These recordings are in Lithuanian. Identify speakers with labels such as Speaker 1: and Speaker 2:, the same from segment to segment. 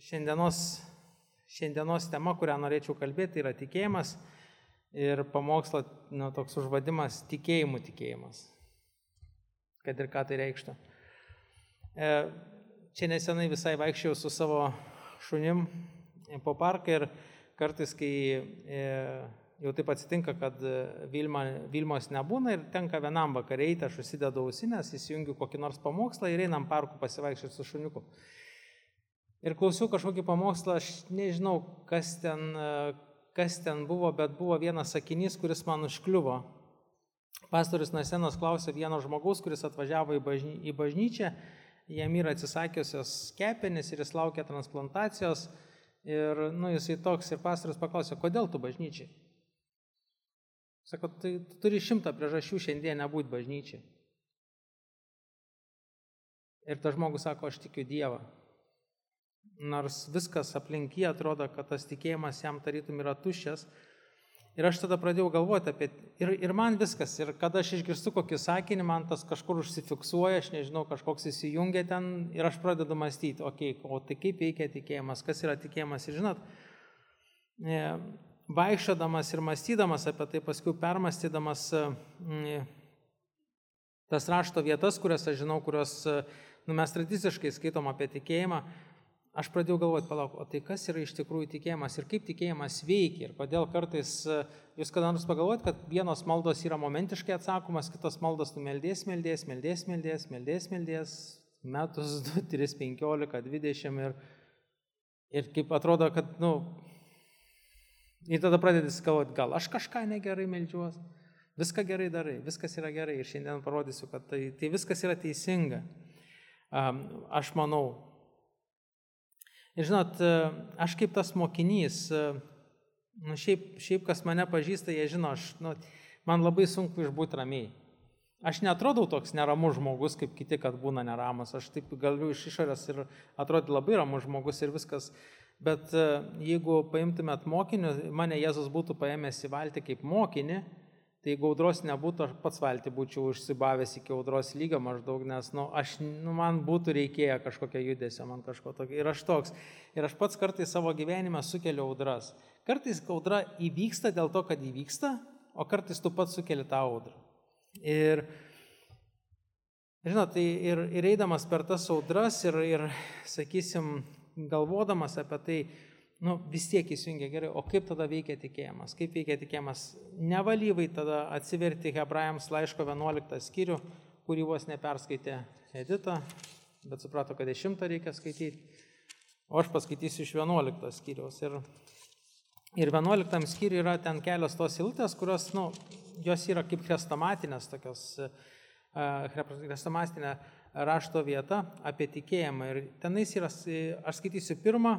Speaker 1: šiandienos tema, kurią norėčiau kalbėti, yra tikėjimas ir pamokslo toks užvadimas tikėjimas. Kad ir ką tai reikštų. Čia nesenai visai vaikščiau su savo šunim po parką ir kartais, kai jau taip atsitinka, kad Vilmos nebūna ir tenka vienam vakare eiti, aš užsidedu ausinės, įsijungiu kokį nors pamokslą ir einam parku pasivaikščioti su šuniuku. Ir klausiau kažkokį pamokslą, aš nežinau, kas ten buvo, bet buvo vienas sakinys, kuris man užkliuvo. Pastorius nuo scenos klausė vieno žmogaus, kuris atvažiavo į bažnyčią, jam yra atsisakiusios kepenys ir jis laukia transplantacijos. Ir jisai toks ir pastorius paklausė, kodėl tu bažnyčiai? Sako, tai tu turi 100 priežasčių šiandien nebūti bažnyčiai. Ir tas žmogus sako, aš tikiu Dievą. Nors viskas aplink jį atrodo, kad tas tikėjimas jam tarytum yra tuščias. Ir aš tada pradėjau galvoti apie... Ir man viskas, ir kada aš išgirstu kokį sakinį, man tas kažkur užsifiksuoja, aš nežinau, kažkoks įsijungia ten ir aš pradedu mąstyti, o tai kaip veikia tikėjimas, kas yra tikėjimas. Ir žinot, vaikščiodamas ir mąstydamas apie tai, paskui permąstydamas tas rašto vietas, kurias aš žinau, kurios mes tradiciškai skaitom apie tikėjimą, aš pradėjau galvoti, palauk, o tai kas yra iš tikrųjų tikėjimas ir kaip tikėjimas veikia ir kodėl kartais jūs kada nors pagalvojat, kad vienos maldos yra momentiškai atsakomas, kitos maldos tu meldės, metus, 2, 3, 15, 20 ir kaip atrodo, kad, ir tada pradėtis galvoti, gal aš kažką negerai meldžiuos, viską gerai darai, viskas yra gerai ir šiandien parodysiu, kad tai viskas yra teisinga. Aš manau. Ir žinot, aš kaip tas mokinys, šiaip kas mane pažįsta, jie žino, man labai sunku išbūti ramiai. Aš netrodau toks neramus žmogus, kaip kiti, kad būna neramus. Aš taip galiu iš išorės ir atrodyti labai ramus žmogus ir viskas. Bet jeigu paimtumėt mokinių, mane Jėzus būtų paėmęs į valtį kaip mokinį, tai jeigu audros nebūtų, aš pats valtį būčiau užsibavęs iki audros lygio maždaug, nes man būtų reikėję kažkokio judesio, man kažko tokio. Ir aš toks. Ir aš pats kartais savo gyvenime sukeliu audras. Kartais audra įvyksta dėl to, kad įvyksta, o kartais tu pats sukeli tą audrą. Ir žinot, tai ir eidamas per tas audras ir sakysim, galvodamas apie tai, vis tiek įsijungia gerai, o kaip tada veikia tikėjimas? Kaip veikia tikėjimas? Nevalyvai tada atsiverti Hebrajams laiško 11 skyrių, kurį vos neperskaitė Edita, bet suprato, kad 10 reikia skaityti, o aš paskaitysiu iš 11 skyriaus. Ir 11 skyriui yra ten kelios tos eilutės, kurios, jos yra kaip chrestomatinės tokios, chrestomatinė rašto vieta apie tikėjimą. Ir tenais yra, aš skaitysiu 1,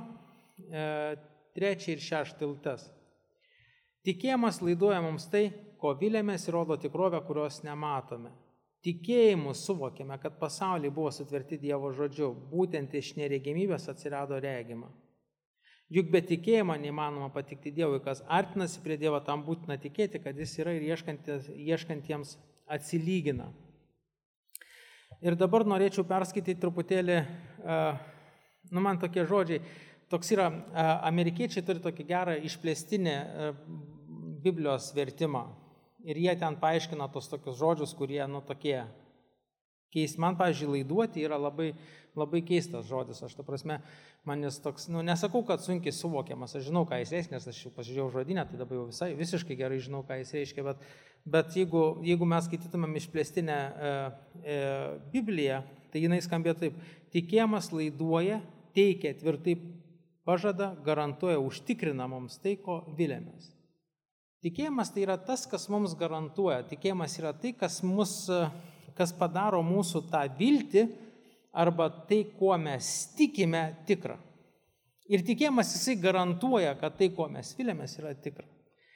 Speaker 1: 3 ir 6 eilutes. Tikėjimas laiduoja mums tai, ko viliamės ir rodo tikrovę, kurios nematome. Tikėjimu suvokėme, kad pasauliai buvo sutverti Dievo žodžiu, būtent iš neregimybės atsirado regima. Juk be tikėjimo neįmanoma patikti Dievui, kas artinasi prie Dievo, tam būtina tikėti, kad jis yra ir ieškantiems atsilygina. Ir dabar norėčiau perskaityti truputėlį, man tokie žodžiai, toks yra, amerikiečiai turi tokį gerą išplėstinį Biblijos vertimą ir jie ten paaiškina tos tokius žodžius, kurie, tokie keisti. Man, pavyzdžiui, laiduoti yra labai, labai keistas žodis, aš ta prasme, man jis toks, nesakau, kad sunkiai suvokiamas, aš žinau, ką jis reiškia, nes aš jau pasižiūrėjau žodinę, tai dabar jau visiškai gerai žinau, ką jis reiškia, bet jeigu mes skaitytumėm išplėstinę Bibliją, tai jinai skambėtų taip, tikėjimas laiduoja, teikia, tvirtai pažada, garantuoja, užtikrina mums tai, ko viliamės. Tikėjimas tai yra tas, kas mums garantuoja. Tikėjimas yra tai, kas padaro mūsų tą viltį arba tai, kuo mes tikime, tikra. Ir tikėjimas jisai garantuoja, kad tai, ko mes viliamės, yra tikra.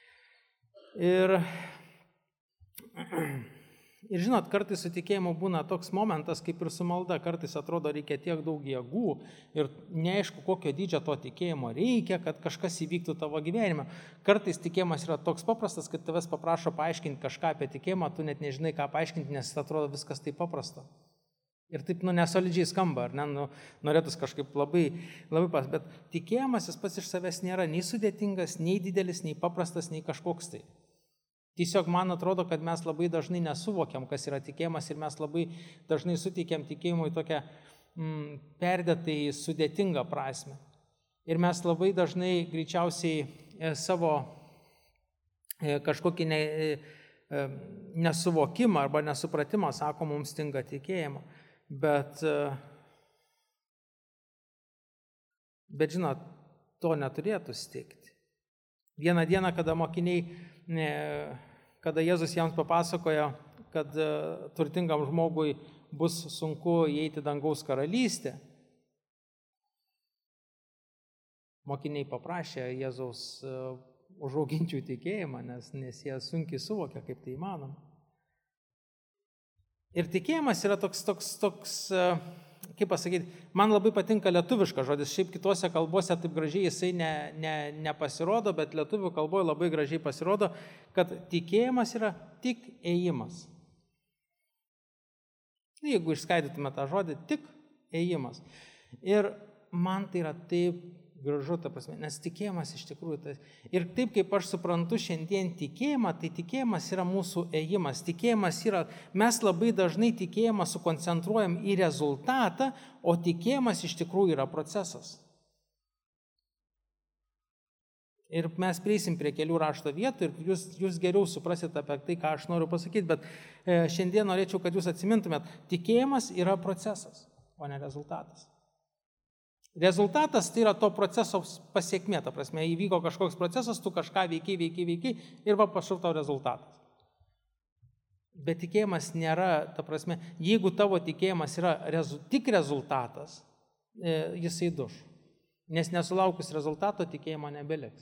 Speaker 1: Ir žinot, kartais su tikėjimu būna toks momentas, kaip ir su malda, kartais atrodo reikia tiek daug jėgų ir neaišku, kokio dydžio to tikėjimo reikia, kad kažkas įvyktų tavo gyvenime. Kartais tikėjimas yra toks paprastas, kad tavęs paprašo paaiškinti kažką apie tikėjimą, tu net nežinai, ką paaiškinti, nes atrodo viskas taip paprasta. Ir taip, nesolidžiai skamba, ar ne, norėtus kažkaip labai bet tikėjimas jis pats iš savęs nėra nei sudėtingas, nei didelis, nei paprastas, nei kažkoks tai. Tiesiog man atrodo, kad mes labai dažnai nesuvokiam, kas yra tikėjimas ir mes labai dažnai suteikiam tikėjimui tokią perdėtai sudėtingą prasme. Ir mes labai dažnai greičiausiai savo kažkokį nesuvokimą arba nesupratimą sako, mums stinga tikėjimo. Bet žinot, to neturėtų stigti. Vieną dieną, kada mokiniai, kada Jėzus jiems papasakojo, kad turtingam žmogui bus sunku įeiti dangaus karalystę, mokiniai paprašė Jėzaus užauginti jų tikėjimą, nes jie sunkiai suvokia, kaip tai įmanoma. Ir tikėjimas yra toks, kaip pasakyti, man labai patinka lietuviškas žodis, šiaip kitose kalbose taip gražiai jisai nepasirodo, bet lietuvių kalboje labai gražiai pasirodo, kad tikėjimas yra tik ėjimas. Jeigu išskaidytume tą žodį, tik ėjimas. Ir man tai yra taip gražu, ta prasme, nes tikėjimas iš tikrųjų, ir taip kaip aš suprantu šiandien tikėjimą, tai tikėjimas yra mūsų ėjimas. Tikėjimas yra, mes labai dažnai tikėjimą sukoncentruojam į rezultatą, o tikėjimas iš tikrųjų yra procesas. Ir mes prieisim prie kelių rašto vietų ir jūs geriau suprasit apie tai, ką aš noriu pasakyti, bet šiandien norėčiau, kad jūs atsimintumėt, tikėjimas yra procesas, o ne rezultatas. Rezultatas tai yra to proceso pasiekmė, ta prasme, įvyko kažkoks procesas, tu kažką veikiai ir pašau tau rezultatas. Bet tikėjimas nėra, ta prasme, jeigu tavo tikėjimas yra tik rezultatas, jisai duš, nes nesulaukus rezultato tikėjimo nebeliks.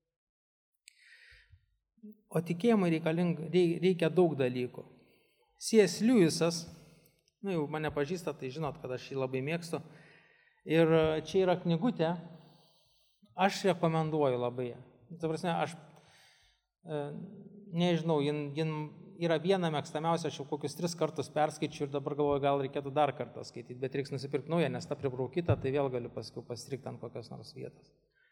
Speaker 1: O tikėjimui reikia daug dalykų. C.S. Lewisas, jau mane pažįsta, tai žinot, kad aš jį labai mėgstu. Ir čia yra knygutė, aš rekomenduoju labai. Ta prasme, aš nežinau, jin yra viena mėgstamiausia, aš jau kokius 3 kartus perskaičiu ir dabar galvoju, gal reikėtų dar kartą skaityti, bet reiks nusipirkti naują, nes ta pribraukyta, tai vėl galiu paskui pasistrikti ant kokios nors vietos.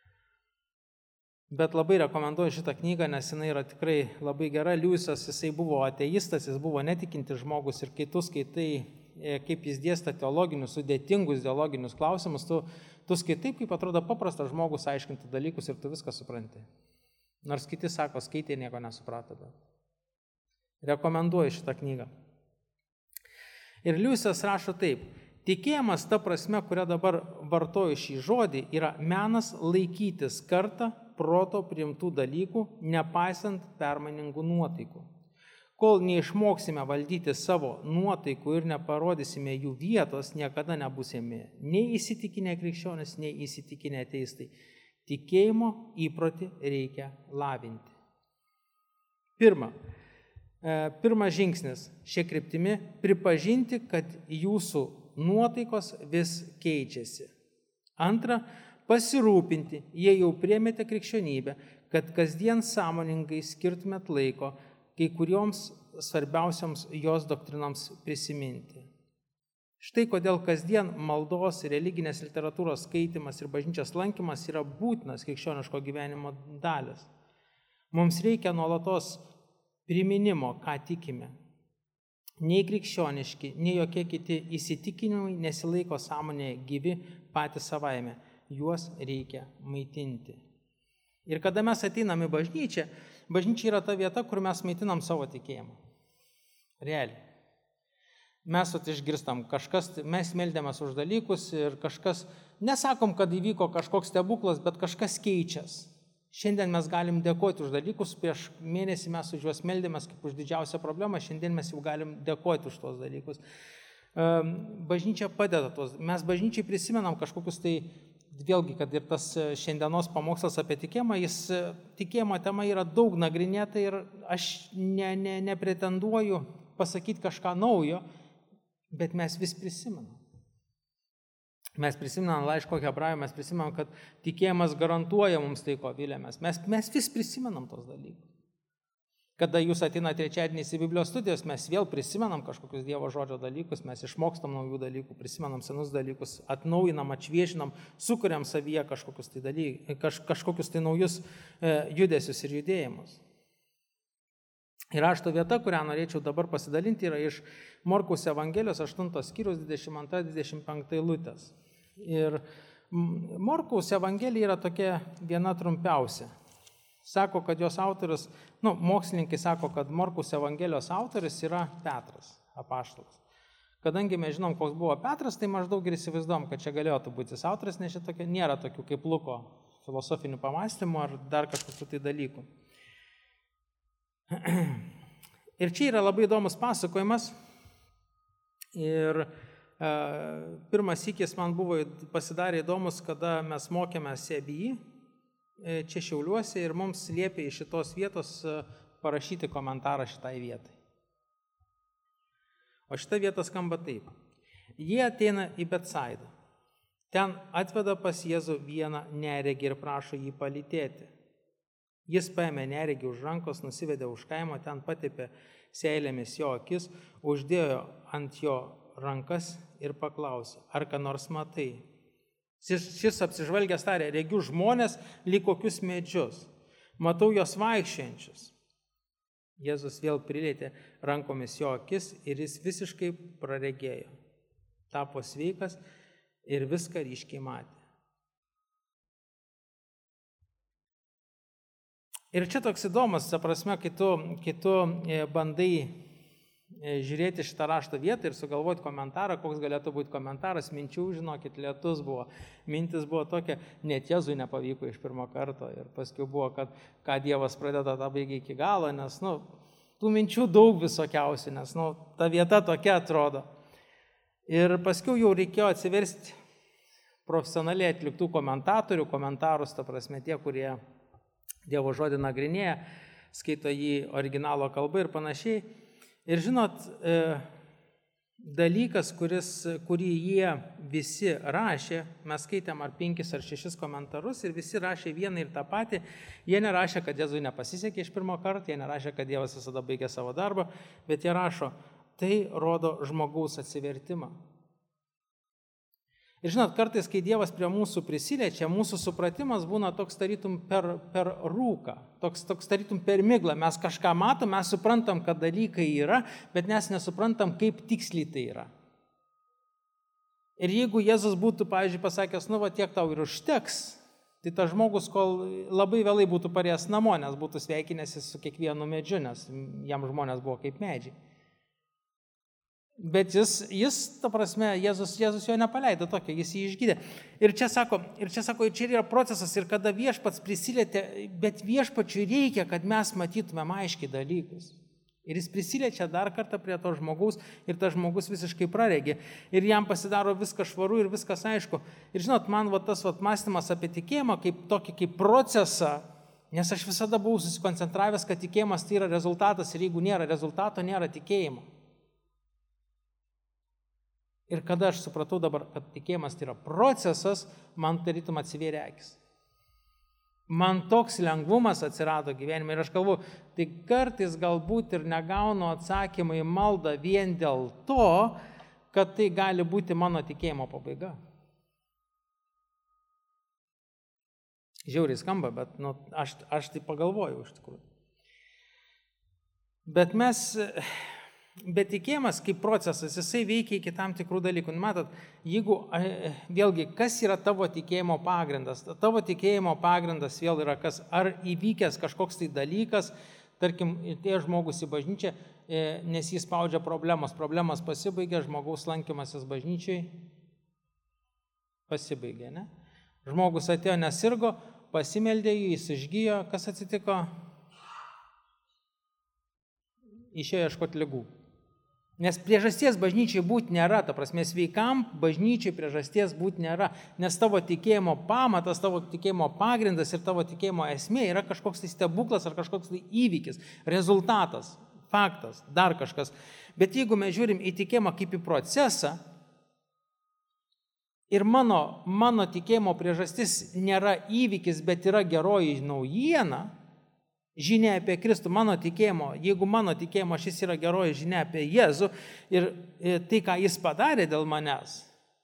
Speaker 1: Bet labai rekomenduoju šitą knygą, nes jinai yra tikrai labai gera. Lewisas, jisai buvo ateistas, jis buvo netikintis žmogus ir kai tu skaitai, kaip jis dėsta teologinius, sudėtingus teologinius klausimus, tu skaitai, kaip atrodo paprastas žmogus aiškinti dalykus ir tu viską supranti. Nors kiti sako, skaitė nieko nesuprato. Rekomenduoju šitą knygą. Ir Lewisas rašo taip, tikėjimas ta prasme, kurią dabar vartoju šį žodį, yra menas laikytis kartą proto priimtų dalykų, nepaisant permainingų nuotaikų. Kol neišmoksime valdyti savo nuotaikų ir neparodysime jų vietos, niekada nebusime nei įsitikinę krikščionys, nei įsitikinę ateistai. Tikėjimo įprotį reikia lavinti. Pirmas žingsnis šia kryptimi – pripažinti, kad jūsų nuotaikos vis keičiasi. Antra – pasirūpinti, jei jau priėmėte krikščionybę, kad kasdien sąmoningai skirtumėt laiko kai kurioms svarbiausiams jos doktrinoms prisiminti. Štai kodėl kasdien maldos, religinės literatūros skaitimas ir bažnyčios lankymas yra būtinas krikščioniško gyvenimo dalis. Mums reikia nuolatos priminimo, ką tikime. Nei krikščioniški, nei jokie kiti įsitikinimai nesilaiko sąmonėje gyvi patys savaime. Juos reikia maitinti. Ir kada mes ateiname į bažnyčią, bažnyčia yra ta vieta, kur mes maitinam savo tikėjimą. Realiai. Mes išgirstam mes meldėmės už dalykus ir kažkas, nesakom, kad įvyko kažkoks stebuklas, bet kažkas keičias. Šiandien mes galim dėkoti už dalykus, prieš mėnesį mes už juos meldėmės kaip už didžiausią problemą, šiandien mes jau galim dėkoti už tuos dalykus. Bažnyčia padeda tuos, mes bažnyčiai prisimenam kažkokius tai, vėlgi, kad ir tas šiandienos pamokslas apie tikėjimą, tikėjimo tema yra daug nagrinėta ir aš nepretenduoju pasakyti kažką naujo, bet mes vis prisimenam. Mes prisimenam laiško Hebrajų, mes prisimenam, kad tikėjimas garantuoja mums tai, ko viliamės. Mes vis prisimenam tos dalykus. Kada jūs ateina trečiadieniais į Biblijos studijos, mes vėl prisimenam kažkokius Dievo žodžio dalykus, mes išmokstam naujų dalykų, prisimenam senus dalykus, atnaujinam, atšviežinam, sukuriam savyje kažkokius tai naujus judesius ir judėjimus. Ir rašto vieta, kurią norėčiau dabar pasidalinti, yra iš Morkaus Evangelijos 8 skyrius 22-25 eilutės. Ir Morkaus Evangelija yra tokia viena trumpiausia. Sako, kad jos autorius, mokslininkai sako, kad Morkaus Evangelijos autoris yra Petras, apaštalas. Kadangi mes žinom, koks buvo Petras, tai maždaug ir įsivaizduom, kad čia galėtų būti jis autoris, nes čia nėra tokių kaip Luko filosofinių pamąstymų ar dar kažkokių tai dalykų. Ir čia yra labai įdomus pasakojimas. Ir pirmas sykis man pasidarė įdomus, kada mes mokėmės CBI čia Šiauliuose ir mums liepė iš šitos vietos parašyti komentarą šitai vietai. O šita vieta skamba taip. Jie ateina į Betsaidą. Ten atveda pas Jėzų vieną neregį ir prašo jį palytėti. Jis paėmė neregį už rankos, nusivedė už kaimo, ten patepė seilėmis jo akis, uždėjo ant jo rankas ir paklausė, ar ką nors matai. Šis apsižvalgęs tarė, regiu žmonės lyg kokius medžius, matau jos vaikščiančius. Jėzus vėl prilietė rankomis jo akis ir jis visiškai praregėjo. Tapo sveikas ir viską ryškiai matė. Ir čia toks įdomus, ta prasme, kai tu bandai žiūrėti šitą rašto vietą ir sugalvoti komentarą, koks galėtų būti komentaras, minčių, žinokit, lietus buvo. Mintis buvo tokia, net Jėzui nepavyko iš pirmo karto ir paskui buvo, kad ką Dievas pradeda, tą baigia iki galo, nes, tų minčių daug visokiausių, nes, ta vieta tokia atrodo. Ir paskui jau reikėjo atsiversti profesionaliai atliktų komentarus, ta prasme tie, kurie Dievo žodį nagrinėja, skaito jį originalo kalba ir panašiai. Ir žinot, dalykas, kurį jie visi rašė, mes skaitėm ar 5 ar 6 komentarus ir visi rašė vieną ir tą patį, jie nerašė, kad Jėzui nepasisekė iš pirmo karto, jie nerašė, kad Dievas visada baigė savo darbą, bet jie rašo, tai rodo žmogaus atsivertimą. Ir žinot, kartais, kai Dievas prie mūsų prisiliečia, mūsų supratimas būna toks tarytum per rūką, toks tarytum per miglą. Mes kažką matom, mes suprantam, kad dalykai yra, bet mes nesuprantam, kaip tiksliai tai yra. Ir jeigu Jėzus būtų, pavyzdžiui, pasakęs, tiek tau ir užteks, tai tas žmogus, kol labai vėlai būtų parėjęs namo, nes būtų sveikinęsis su kiekvienu medžiu, nes jam žmonės buvo kaip medžiai. Bet jis, ta prasme, Jėzus jo nepaleido tokio, jis jį išgydė. Ir čia sako, čia yra procesas ir kada viešpats prisilietė, bet viešpačiui reikia, kad mes matytumėm aiškiai dalykus. Ir jis prisiliečia dar kartą prie to žmogaus ir tas žmogus visiškai praregi. Ir jam pasidaro viskas švaru ir viskas aišku. Ir žinot, man tas mąstymas apie tikėjimą kaip procesą, nes aš visada buvau susikoncentravęs, kad tikėjimas tai yra rezultatas ir jeigu nėra rezultato, nėra tikėjimo. Ir kada aš supratau dabar, kad tikėjimas tai yra procesas, man tarytum atsivėrė akis. Man toks lengvumas atsirado gyvenime ir aš galvoju, tai kartais galbūt ir negaunu atsakymą į maldą vien dėl to, kad tai gali būti mano tikėjimo pabaiga. Žiauriai skamba, bet aš tai pagalvojau iš tikrųjų. Bet tikėjimas kaip procesas, jisai veikia iki tam tikrų dalykų. Matot, vėlgi, kas yra tavo tikėjimo pagrindas? Tavo tikėjimo pagrindas vėl yra kas? Ar įvykęs kažkoks tai dalykas, tarkim, tie žmogus į bažnyčią, nes jis spaudžia problemas pasibaigė, žmogaus lankymasis bažnyčiai pasibaigė, ne? Žmogus atėjo nesirgo, pasimeldė jį, jis išgijo, kas atsitiko? Išėjo ieškoti ligų. Nes priežasties bažnyčiai būti nėra, ta prasme, sveikam bažnyčiai priežasties būti nėra, nes tavo tikėjimo pamatas, tavo tikėjimo pagrindas ir tavo tikėjimo esmė yra kažkoks tai stebuklas ar kažkoks tai įvykis, rezultatas, faktas, dar kažkas. Bet jeigu mes žiūrim į tikėjimą kaip į procesą ir mano tikėjimo priežastis nėra įvykis, bet yra geroji naujiena, Žinia apie Kristų, mano tikėjimo, jeigu mano tikėjimo šis yra geroji žinia apie Jėzų ir tai, ką jis padarė dėl manęs,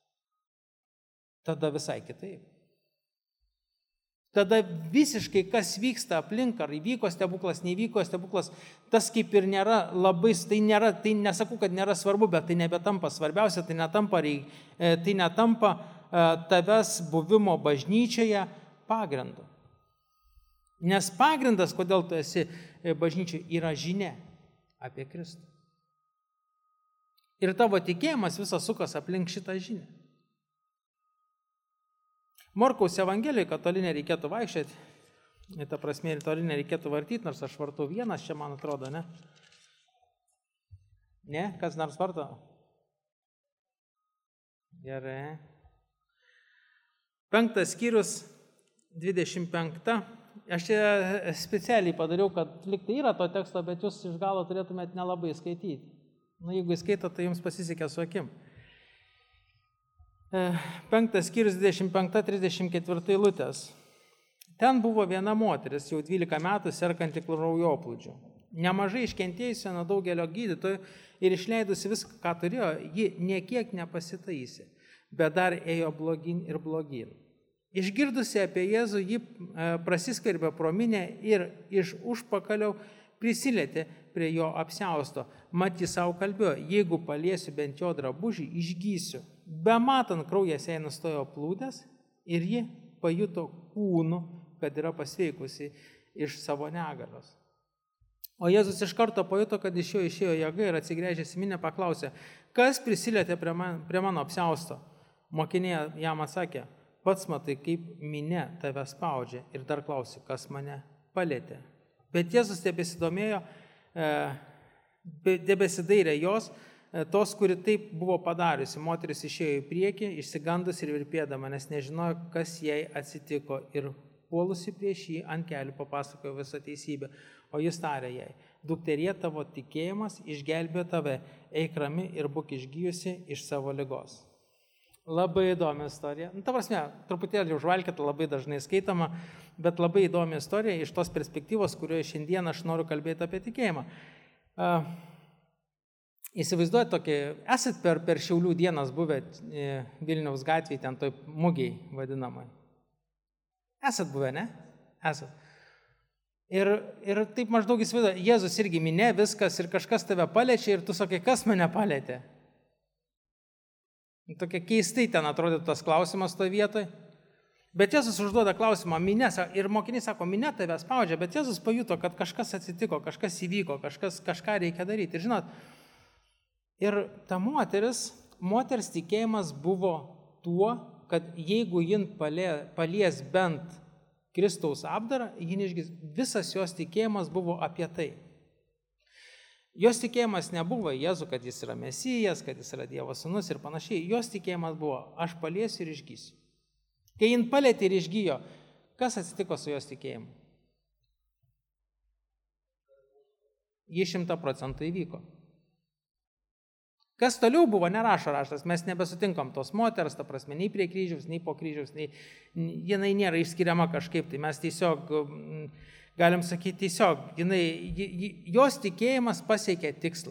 Speaker 1: tada visai kitaip. Tada visiškai kas vyksta aplink, ar įvyko stebuklas, neįvyko stebuklas, tas kaip ir nėra labai, tai nesakau, kad nėra svarbu, bet tai nebetampa svarbiausia, tai netampa tavęs buvimo bažnyčioje pagrindu. Nes pagrindas, kodėl tu esi bažnyčioje, yra žinia apie Kristų. Ir tavo tikėjimas visas sukas aplink šitą žinią. Morkaus Evangelijoje, kad toli nereikėtų vaikščioti, ta prasme, ir toli nereikėtų vartyti, nors aš vartau vienas, čia man atrodo, ne? Ne? Kas nors varto? Gerai. 5 skyrius, 25. Aš čia specialiai padariau, kad liktai yra to teksto, bet jūs iš galo turėtumėt nelabai skaityti. Jeigu įskaito, tai jums pasisekė su akim. 5 skyrius 25-34 eilutės. Ten buvo viena moteris, jau 12 metų serkanti kraujoplūdžiu. Nemažai iškentėjusi nuo daugelio gydytojų ir išleidusi viską, ką turėjo, ji niekiek nepasitaisė, bet dar ėjo blogyn ir blogyn. Išgirdusi apie Jėzų, ji prasiskverbė pro minią ir iš užpakalio prisilietė prie jo apsiausto. Mat jis savo kalbėjo, jeigu paliesiu bent jo drabužį, išgysiu. Bematant kraujas jai nustojo plūdęs ir ji pajuto kūnu, kad yra pasveikusi iš savo negalios. O Jėzus iš karto pajuto, kad iš jo išėjo jėga ir atsigręžęs į minią paklausė, kas prisilietė prie mano apsiausto. Mokiniai jam atsakė, pats matai, kaip minia tave spaudžia ir dar klausė, kas mane palietė. Bet Jėzus tebesidairė jos, tos, kuri taip buvo padariusi. Moteris išėjo į priekį, išsigandus ir virpėdama, nes nežinojo, kas jai atsitiko ir puolusi prieš jį ant kelių papasakojo visą teisybę. O jis tarė jai, dukterie tavo tikėjimas išgelbėjo tave, eik rami ir būk išgijusi iš savo ligos. Labai įdomi istorija. Ta prasme, truputėlį užvalkėta, labai dažnai skaitoma, bet labai įdomi istorija iš tos perspektyvos, kurioje šiandien aš noriu kalbėti apie tikėjimą. Įsivaizduojate tokį, esat per Šiaulių dienas buvę Vilniaus gatvėje, ten toj mugiai vadinamai. Esat buvę, ne? Esat. Ir taip maždaug įsivaizduoja, Jėzus irgi minė viskas ir kažkas tave paliečia ir tu sakai, kas mane palietė? Tokia keistai ten atrodo tas klausimas toje vietoje. Bet Jėzus užduoda klausimą, minė, ir mokiniai sako, minė tave spaudžia, bet Jėzus pajuto, kad kažkas atsitiko, kažkas įvyko, kažką reikia daryti. Ir žinot, ir ta moters tikėjimas buvo tuo, kad jeigu jin palies bent Kristaus apdarą, visas jos tikėjimas buvo apie tai. Jos tikėjimas nebuvo Jėzų, kad jis yra Mesijas, kad jis yra Dievo sūnus ir panašiai. Jos tikėjimas buvo, aš paliesiu ir išgysiu. Kai jin palietė ir išgijo, kas atsitiko su jos tikėjimu? Ji 100% įvyko. Kas toliau buvo, nerašo raštas, mes nebesutinkam tos moters, ta prasme, nei prie kryžiaus, nei po kryžiaus, jinai nėra išskiriama kažkaip, tai mes tiesiog, galim sakyti tiesiog, jos tikėjimas pasiekė tikslą.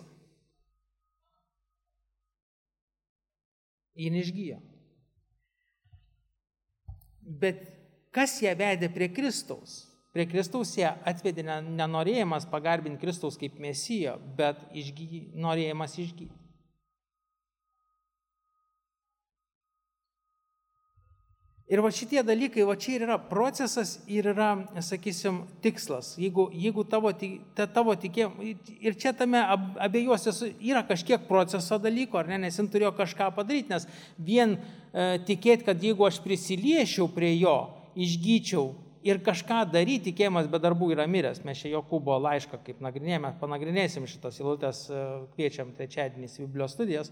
Speaker 1: Ji neišgyjo. Bet kas ją vedė prie Kristaus? Prie Kristaus ją atvedė nenorėjimas pagarbinti Kristaus kaip Mesijo, bet norėjimas išgyti. Ir va šitie dalykai, va čia ir yra procesas ir yra, sakysim, tikslas. Jeigu tavo tikėjimas, ir čia tame abiejuose yra kažkiek proceso dalyko, ar ne, nes jis turėjo kažką padaryti, nes vien tikėti, kad jeigu aš prisiliešiau prie jo, išgyčiau ir kažką daryti, tikėjimas be darbų yra miręs. Mes čia Jokūbo laišką, kaip nagrinėjame, panagrinėsim šitas eilutes, kviečiam trečiadienis Biblijos studijas.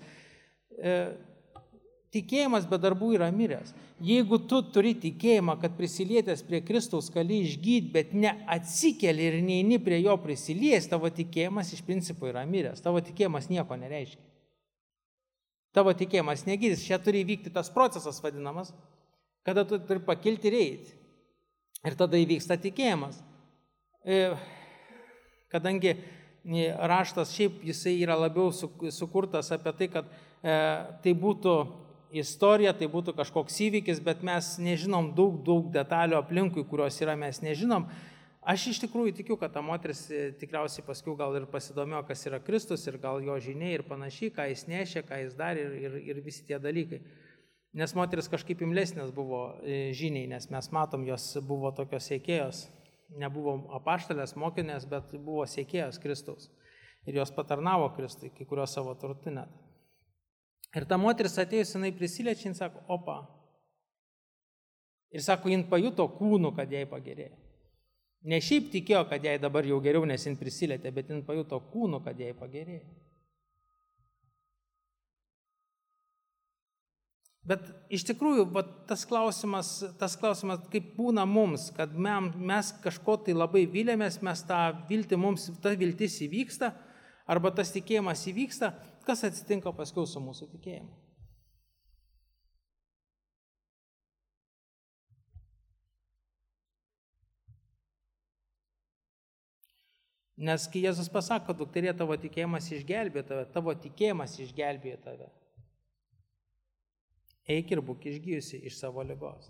Speaker 1: Tikėjimas be darbų yra miręs. Jeigu tu turi tikėjimą, kad prisilietęs prie Kristaus gali išgyti, bet neatsikeli ir neini prie jo prisilies, tavo tikėjimas iš principo yra miręs. Tavo tikėjimas nieko nereiškia. Tavo tikėjimas negydys. Čia turi įvykti tas procesas vadinamas, kada tu turi pakilti ir eiti. Ir tada įvyksta tikėjimas. Kadangi raštas šiaip jisai yra labiau sukurtas apie tai, kad tai būtų istorija, tai būtų kažkoks įvykis, bet mes nežinom daug detalių aplinkui, kurios yra, mes nežinom. Aš iš tikrųjų tikiu, kad ta moteris tikriausiai paskui gal ir pasidomėjo, kas yra Kristus ir gal jo žiniai ir panašiai, ką jis nešė, ką jis darė ir visi tie dalykai. Nes moteris kažkaip imlesnės buvo žiniai, nes mes matom, jos buvo tokios sekėjos, nebuvo apaštalės, mokinės, bet buvo sekėjos Kristaus. Ir jos patarnavo Kristui, kai kurios savo turtu net. Ir ta moteris atėjus, jinai prisiliečia, jin sako, opa. Ir sako, jin pajuto kūnu, kad jai pagerėjo. Ne šiaip tikėjo, kad jai dabar jau geriau, nes jin prisilietė, bet jin pajuto kūnu, kad jai pagerėjo. Bet iš tikrųjų, tas klausimas, kaip būna mums, kad mes kažko tai labai vilėmės, mes tą viltį, mums ta viltis įvyksta, arba tas tikėjimas įvyksta, kas atsitinka paskiau su mūsų tikėjimu. Nes kai Jėzus pasako, dukterė, tavo tikėjimas išgelbėjo tave, tavo tikėjimas išgelbėjo tave. Eik ir būk išgijusi iš savo ligos.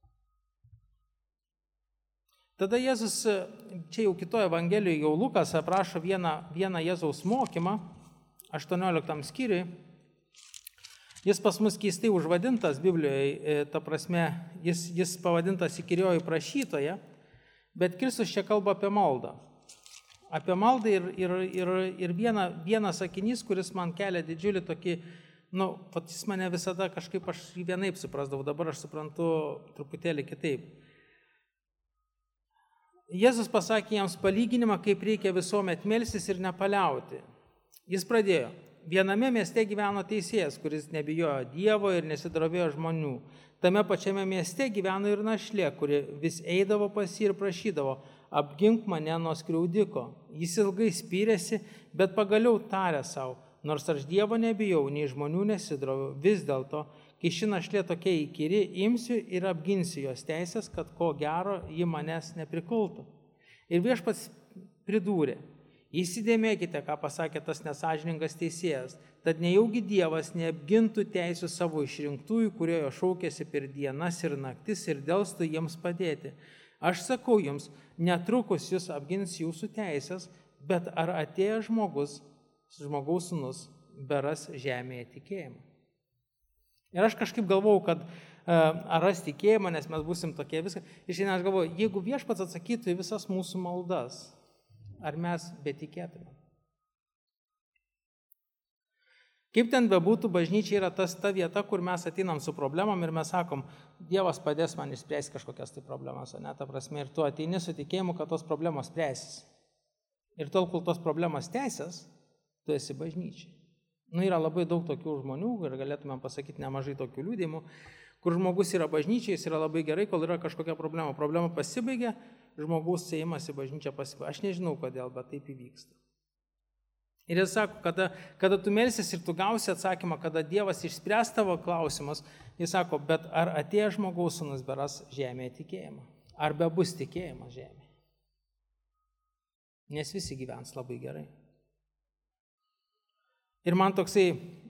Speaker 1: Tada Jėzus, čia jau kitoje Evangelijoje, jau Lukas aprašo vieną Jėzaus mokymą, 18 skyriui. Jis pas mus keistai užvadintas Biblijoje, ta prasme, jis pavadintas įkyrioji prašytoja, bet Kristus čia kalba apie maldą. Apie maldą ir vienas sakinys, kuris man kelia didžiulį tokį, jis mane visada kažkaip aš vienaip suprasdavau, dabar aš suprantu truputėlį kitaip. Jėzus pasakė jiems palyginimą, kaip reikia visuomet melstis ir nepaliauti. Jis pradėjo. Viename mieste gyveno teisėjas, kuris nebijojo Dievo ir nesidrovėjo žmonių. Tame pačiame mieste gyveno ir našlė, kuri vis eidavo pas jį ir prašydavo, apgink mane nuo skriaudiko. Jis ilgai spyrėsi, bet pagaliau tarė savo, nors aš Dievo nebijau, nei žmonių nesidroviau, vis dėlto, kai ši našlė tokia įkyri, imsiu ir apginsiu jos teisės, kad ko gero ji manęs neprikultų. Ir viešpats pridūrė, įsidėmėkite, ką pasakė tas nesąžiningas teisėjas, tad nejaugi Dievas neapgintų teisų savo išrinktųjų, kurie jo šaukėsi per dienas ir naktis ir delstų jiems padėti. Aš sakau jums, netrukus jūs apgins jūsų teisės, bet ar atėjęs žmogaus sūnus, beras žemėje tikėjimą. Ir aš kažkaip galvojau, kad ar ras tikėjimą, nes mes būsim tokie viską. Ir šiandien aš galvoju, jeigu viešpats atsakytų į visas mūsų maldas, ar mes betikėtume? Kaip ten bebūtų, bažnyčia yra ta vieta, kur mes ateinam su problemom ir mes sakom, Dievas padės man išspręsti kažkokias tai problemas, ne, ta prasme, ir tu ateini su tikėjimu, kad tos problemos spręsis. Ir tol, kol tos problemos tęsias, tu esi bažnyčia. Yra labai daug tokių žmonių ir galėtume pasakyti nemažai tokių liudijimų, kur žmogus yra bažnyčia, jis yra labai gerai, kol yra kažkokia problema. Problema pasibaigia, žmogus ėjimas į bažnyčią pasibaigia. Aš nežinau kodėl, bet taip įvyksta. Ir jis sako, kada tu melsis ir tu gausi atsakymą, kada Dievas išspręs tavo klausimus, jis sako, bet ar atėjo žmogaus sūnus beras žemėje tikėjimą? Ar bebus tikėjimas žemėje? Nes visi gyvens labai gerai. Ir man toks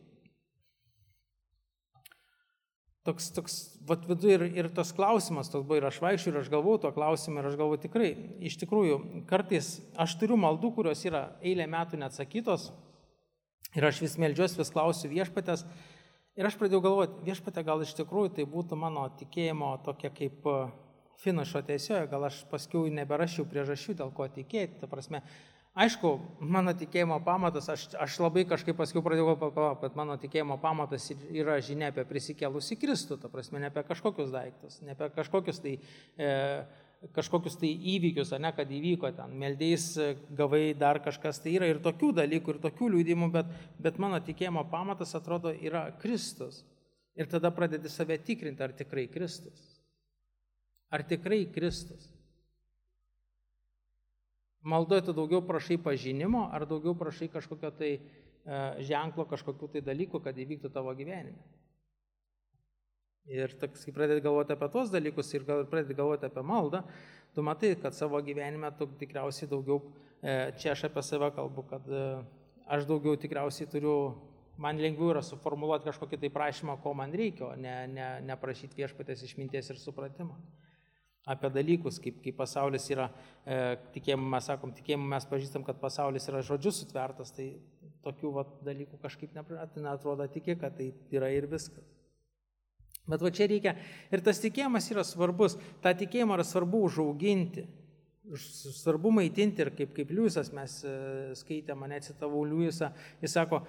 Speaker 1: vidu ir tas klausimas toks buvo, ir aš vaikščiu, ir aš galvoju to klausimą, ir aš galvoju tikrai, iš tikrųjų, kartais aš turiu maldų, kurios yra eilę metų neatsakytos, ir aš vis meldžiuosi, vis klausiu viešpatės, ir aš pradėjau galvoti, viešpatė, gal iš tikrųjų tai būtų mano tikėjimo tokia kaip finišo tiesioje, gal aš paskiau neberašiau priežasčių, dėl ko tikėti, ta prasme. Aišku, mano tikėjimo pamatas, aš labai kažkaip paskiau pradėjau pagalvoti, kad mano tikėjimo pamatas yra žinia apie prisikėlusį Kristų, ta prasme, ne apie kažkokius daiktus, ne apie kažkokius tai įvykius, ne, kad įvyko ten, meldėjais gavai dar kažkas, tai yra ir tokių dalykų, ir tokių liudymų, bet mano tikėjimo pamatas, atrodo, yra Kristus. Ir tada pradedi save tikrinti, ar tikrai Kristus. Ar tikrai Kristus. Maldoje tu daugiau prašai pažinimo, ar daugiau prašai kažkokio tai ženklo, kažkokių tai dalykų, kad įvyktų tavo gyvenime. Ir kai pradedi galvoti apie tos dalykus ir pradedi galvoti apie maldą, tu matai, kad savo gyvenime tu tikriausiai daugiau, čia aš apie save kalbu, kad aš daugiau tikriausiai turiu, man lengviau yra suformuluoti kažkokį tai prašymą, ko man reikia, o ne prašyti viešpaties išminties ir supratimo. Apie dalykus, kaip pasaulis yra, tikėjimu mes sakom, tikėjimu mes pažįstam, kad pasaulis yra žodžiu sutvertas, tai tokių dalykų kažkaip neatrodo tiki, kad tai yra ir viskas. Bet čia reikia, ir tas tikėjimas yra svarbus, tą tikėjimą yra svarbu užauginti, svarbu maitinti ir kaip Liujisas mes skaitėme, mane citavau Liujisą, jis sako,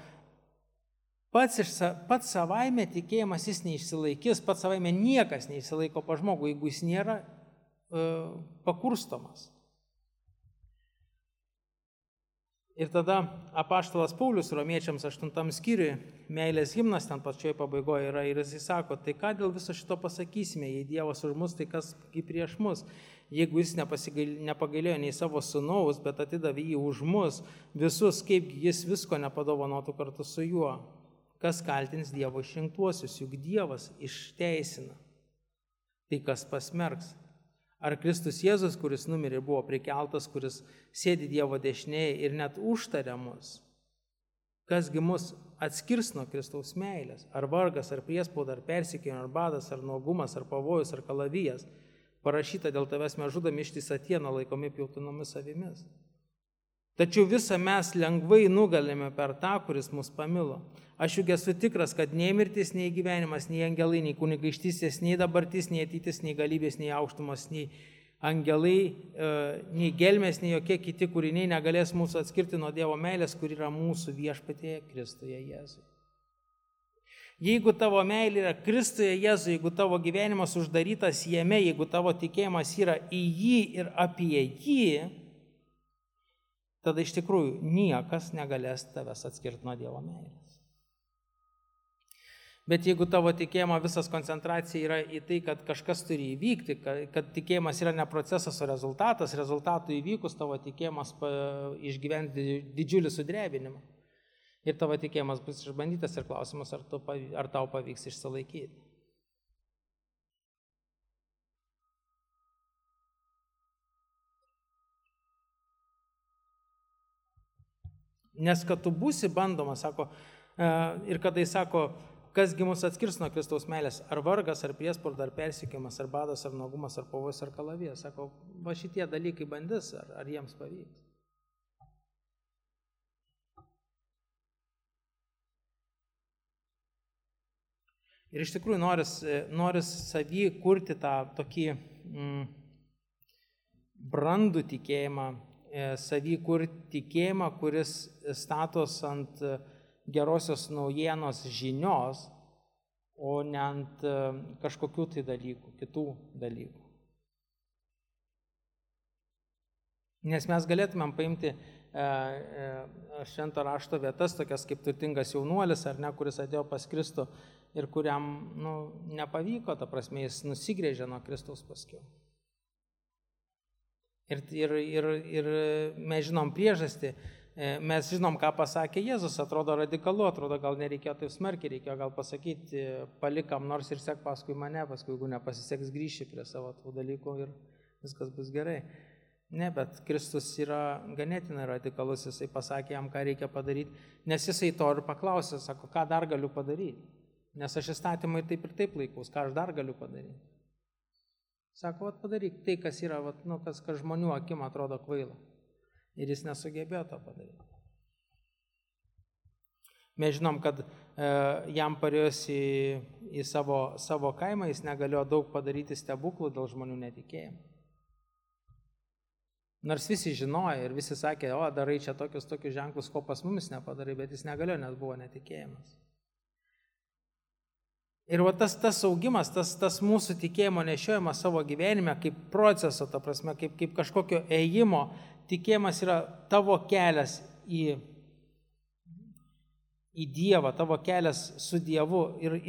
Speaker 1: pats savaime tikėjimas jis neišsilaikys, pats savaime niekas neišsilaiko pa žmogų, jeigu jis nėra pakurstomas. Ir tada apaštalas Paulius Romiečiams 8 skyriui, meilės himnas ten pačioje pabaigoje yra ir jis sako, tai ką dėl viso šito pasakysime, jei Dievas už mus, tai kas kaip prieš mus, jeigu jis nepagailėjo nei savo sūnaus, bet atidavė jį už mus visus, kaip jis visko nepadovanotų kartu su juo. Kas kaltins Dievo išrinktuosius, juk Dievas išteisina. Tai kas pasmerks? Ar Kristus Jėzus, kuris numirė ir buvo prikeltas, kuris sėdi Dievo dešinėje ir net užtaria mus? Kasgi mus atskirs nuo Kristaus meilės? Ar vargas, ar priespauda, ar persekiojimai, ar badas, ar nuogumas, ar pavojus, ar kalavijas? Parašyta dėl tavęs mes žudami ištisą dieną laikomi pjautinomis avimis. Tačiau visą mes lengvai nugalime per tą, kuris mus pamilo. Aš juk esu tikras, kad nei mirtis, nei gyvenimas, nei angelai, nei kunigaikštystės, nei dabartis, nei ateitis, nei galybės, nei aukštumas, nei angelai, nei gelmės, nei jokie kiti kūriniai negalės mūsų atskirti nuo Dievo meilės, kur yra mūsų viešpatyje Kristuje Jėzuje. Jeigu tavo meilė yra Kristuje Jėzuje, jeigu tavo gyvenimas uždarytas jame, jeigu tavo tikėjimas yra į jį ir apie jį, tada iš tikrųjų niekas negalės tavęs atskirti nuo Dievo meilės. Bet jeigu tavo tikėjimo visas koncentracija yra į tai, kad kažkas turi įvykti, kad tikėjimas yra ne procesas, o rezultatas, rezultatų įvykus tavo tikėjimas išgyventi didžiulį sudrebinimą. Ir tavo tikėjimas bus išbandytas ir klausimas, ar tau pavyks išsilaikyti. Nes kad tu būsi bandomas, sako, ir kada jis sako, kasgi mus atskirs nuo Kristaus meilės, ar vargas, ar priespauda, ar persekiojimas, ar badas, ar nuogumas, ar pavojus, ar kalavijas. Sako, va šitie dalykai bandys, ar jiems pavyks. Ir iš tikrųjų noris savį kurti tą tokį brandų tikėjimą, savį kurti tikėjimą, kuris statos ant gerosios naujienos žinios, o ne ant kažkokių tai dalykų, kitų dalykų. Nes mes galėtumėm paimti švento rašto vietas, tokias kaip turtingas jaunuolis, ar ne, kuris atėjo pas Kristų ir kuriam nepavyko, ta prasme, jis nusigrėžė nuo Kristaus paskiau. Ir mes žinom priežastį, mes žinom, ką pasakė Jėzus, atrodo radikalu, atrodo gal nereikėjo taip smarkiai, reikėjo gal pasakyti, palikam nors ir sek paskui mane, paskui jeigu nepasiseks grįši prie savo tų dalykų ir viskas bus gerai. Ne, bet Kristus yra ganėtinai radikalus, jisai pasakė jam, ką reikia padaryti, nes jisai to ir paklausė, sako, ką dar galiu padaryti, nes aš įstatymą ir taip laikaus, ką aš dar galiu padaryti. Sako, padaryk tai, kas yra, kas žmonių akim atrodo kvaila. Ir jis nesugebėjo to padaryti. Mes žinom, kad jam parėjus į savo kaimą, jis negalėjo daug padaryti stebuklų dėl žmonių netikėjimo. Nors visi žinojo ir visi sakė, darai čia tokius ženklus, ko pas mumis nepadarai, bet jis negalėjo, nes buvo netikėjimas. Ir tas augimas, tas mūsų tikėjimo nešiojimas savo gyvenime kaip proceso, ta prasme, kaip kažkokio ėjimo, tikėjimas yra tavo kelias į Dievą, tavo kelias su Dievu. Ir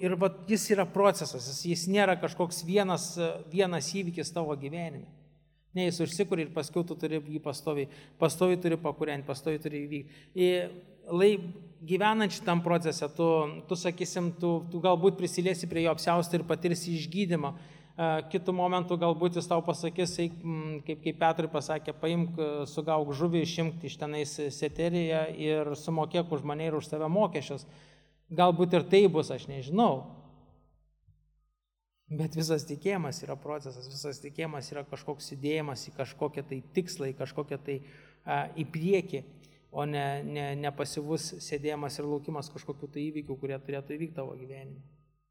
Speaker 1: jis yra procesas, jis nėra kažkoks vienas įvykis tavo gyvenime. Ne, jis užsikuri ir paskui tu turi jį pastoviai turi pakūrenti, pastoviai turi įvykti. Gyvenant šitam procese, tu sakysim, tu galbūt prisiliesi prie jo apsiausto ir patirsi išgydymą. Kitų momentų galbūt jis tau pasakys, kaip Petrui pasakė, paimk, sugauk žuvį, išimk iš tenais seteriją ir sumokėk už mane ir už save mokesčius. Galbūt ir tai bus, aš nežinau. Bet visas tikėjimas yra procesas, visas tikėjimas yra kažkoks judėjimas į kažkokią tai tikslą, į kažkokią tai į priekį, o ne pasyvus sėdėjimas ir laukimas kažkokių tai įvykių, kurie turėtų įvykti tavo gyvenime.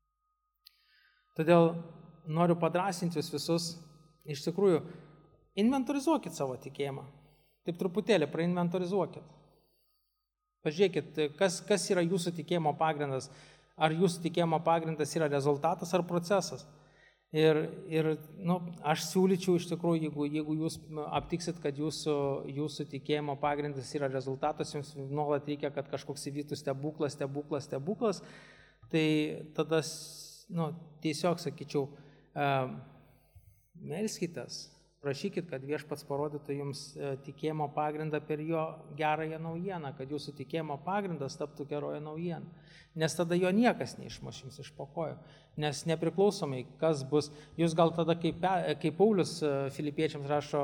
Speaker 1: Todėl noriu padrąsinti jūs visus, iš tikrųjų, inventorizuokit savo tikėjimą. Taip truputėlį prainventorizuokit. Pažiūrėkit, kas yra jūsų tikėjimo pagrindas. Ar jūsų tikėjimo pagrindas yra rezultatas ar procesas. Ir aš siūlyčiau iš tikrųjų, jeigu jūs aptiksit, kad jūsų tikėjimo pagrindas yra rezultatas, jums nuolat reikia, kad kažkoks įvyktų stebuklas, tai tada tiesiog sakyčiau, melskitės, prašykit, kad Viešpats parodytų jums tikėjimo pagrindą per jo gerąją naujieną, kad jūsų tikėjimo pagrindas taptų geroje naujiena. Nes tada jo niekas neišmuš jums iš po kojų. Nes nepriklausomai, kas bus, jūs gal tada, kaip Paulius Filipiečiams rašo,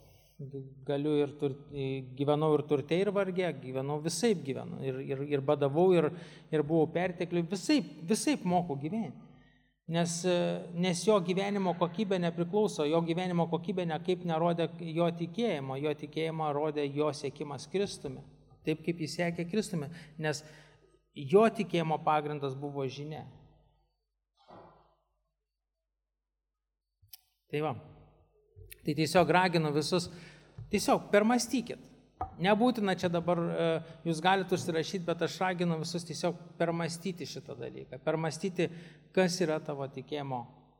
Speaker 1: gyvenau ir turte ir varge, gyvenau visaip gyvenu, ir badavau, ir buvau pertekliui, visaip moku gyventi. Nes jo gyvenimo kokybė nepriklauso, jo gyvenimo kokybė nekaip nerodė jo tikėjimą rodė jo siekimas Kristumi, taip kaip jis sekė Kristumi, nes jo tikėjimo pagrindas buvo žinia. Tai tiesiog raginu visus, tiesiog permastykit. Nebūtina čia dabar, jūs galite užsirašyti, bet aš raginu visus tiesiog permastyti šitą dalyką, permastyti, kas yra tavo tikėjimo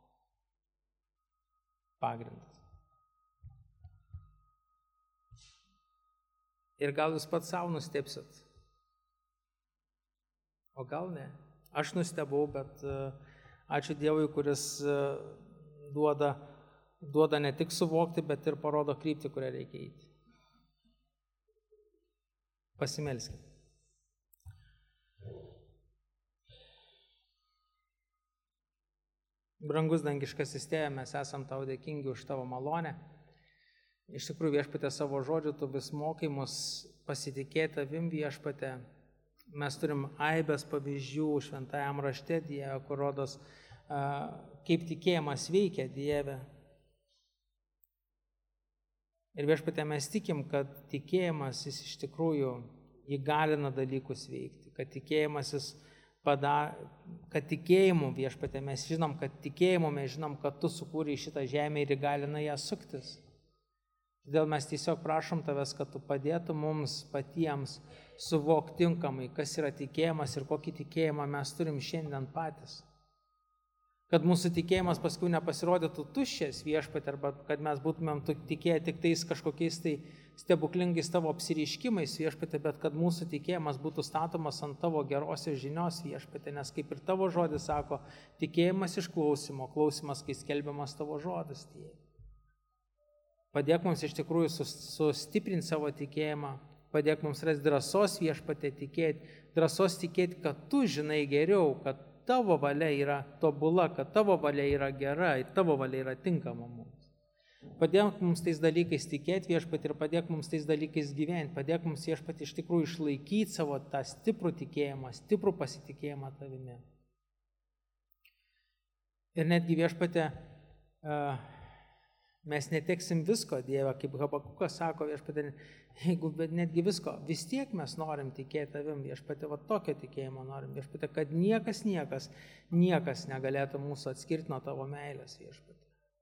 Speaker 1: pagrindas. Ir gal jūs pats savo nustebsit, o gal ne. Aš nustebau, bet ačiū Dievui, kuris duoda ne tik suvokti, bet ir parodo kryptį, kurią reikia eiti. Pasimelskime. Brangus dangiškasis Tėve, mes esam tau dėkingi už tavo malonę. Iš tikrųjų, Viešpatie, savo žodžiu, tu vis mokai mus pasitikėti tavim, Viešpatie. Mes turim aibės pavyzdžių šventajam rašte, Dieve, kur rodos, kaip tikėjimas veikia, Dieve. Ir Viešpatie, mes tikim, kad tikėjimas jis iš tikrųjų įgalina dalykus veikti, kad tikėjimas jis kad tikėjimu, Viešpatie, mes žinom, kad tu sukūrei šitą žemę ir įgalina ją suktis. Todėl mes tiesiog prašom tavęs, kad tu padėtum mums patiems suvokti tinkamai, kas yra tikėjimas ir kokį tikėjimą mes turim šiandien patys. Kad mūsų tikėjimas paskui nepasirodytų tuščias, Viešpatie, arba kad mes būtumėm tikėję tik tais kažkokiais tai stebuklingais tavo apsireiškimais, Viešpatie, bet kad mūsų tikėjimas būtų statomas ant tavo gerosios žinios, Viešpatie, nes kaip ir tavo žodis sako, tikėjimas iš klausimo, klausimas, kai skelbiamas tavo žodis. Padėk mums iš tikrųjų sustiprinti savo tikėjimą, padėk mums rasti drąsos, Viešpatie, drąsos tikėti, kad tu žinai geriau, kad tavo valia yra tobula, kad tavo valia yra gera ir tavo valia yra tinkama mums. Padėk mums tais dalykais tikėti, Viešpatie, ir padėk mums tais dalykais gyventi, padėk mums, Viešpatie, iš tikrųjų išlaikyti savo tą stiprų tikėjimą, stiprų pasitikėjimą tavimi. Ir netgi, Viešpatie, mes neteksim visko, Dieve, kaip Habakukas sako, Viešpatie, jeigu netgi visko, vis tiek mes norim tikėti tavim, Viešpatie, va tokio tikėjimo norim, Viešpatie, kad niekas negalėtų mūsų atskirti nuo tavo meilės, Viešpatie.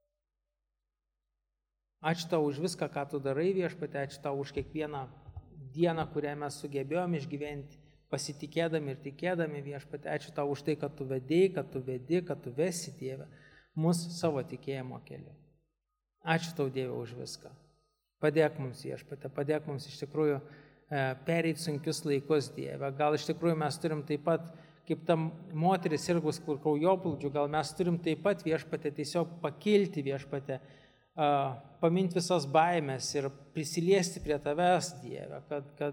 Speaker 1: Ačiū tau už viską, ką tu darai, Viešpatie, ačiū tau už kiekvieną dieną, kurią mes sugebėjom išgyventi, pasitikėdami ir tikėdami, Viešpatie, ačiū tau už tai, kad tu vedėjai, kad tu vesi, Dieve, mus savo tikėjimo keliu. Ačiū tau, Dieve, už viską. Padėk mums, Viešpatie, padėk mums iš tikrųjų pereiti sunkius laikus, Dieve. Gal iš tikrųjų mes turim taip pat, kaip ta moteris sirgus kraujoplūdžiu, gal mes turim taip pat, Viešpatie, tiesiog pakilti, Viešpatie, paminti visas baimės ir prisiliesti prie tavęs, Dieve,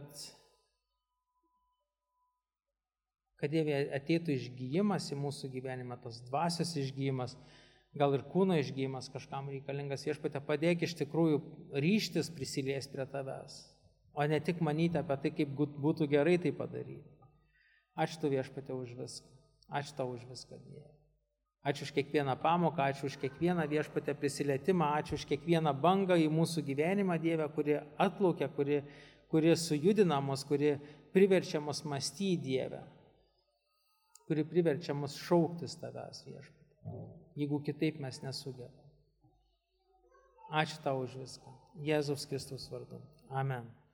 Speaker 1: kad Dieve ateitų išgyjimas į mūsų gyvenimą, tos dvasios išgyjimas, gal ir kūno išgyjimas kažkam reikalingas. Viešpatie, padėk iš tikrųjų ryžtis prisiliesti prie tavęs, o ne tik manyti apie tai, kaip būtų gerai tai padaryti. Ačiū tau, Viešpatie, už viską. Ačiū tau už viską, Dieve. Ačiū už kiekvieną pamoką, ačiū už kiekvieną, Viešpatie, prisilietimą, ačiū už kiekvieną bangą į mūsų gyvenimą, Dieve, kuri atplaukia, kuri sujudina mus, kuri priverčia mus mąstyti, Dieve, kuri priverčia mus šauktis tavęs, Viešpatie, jeigu kitaip mes nesugebame. Ačiū tau už viską. Jėzaus Kristaus vardu. Amen.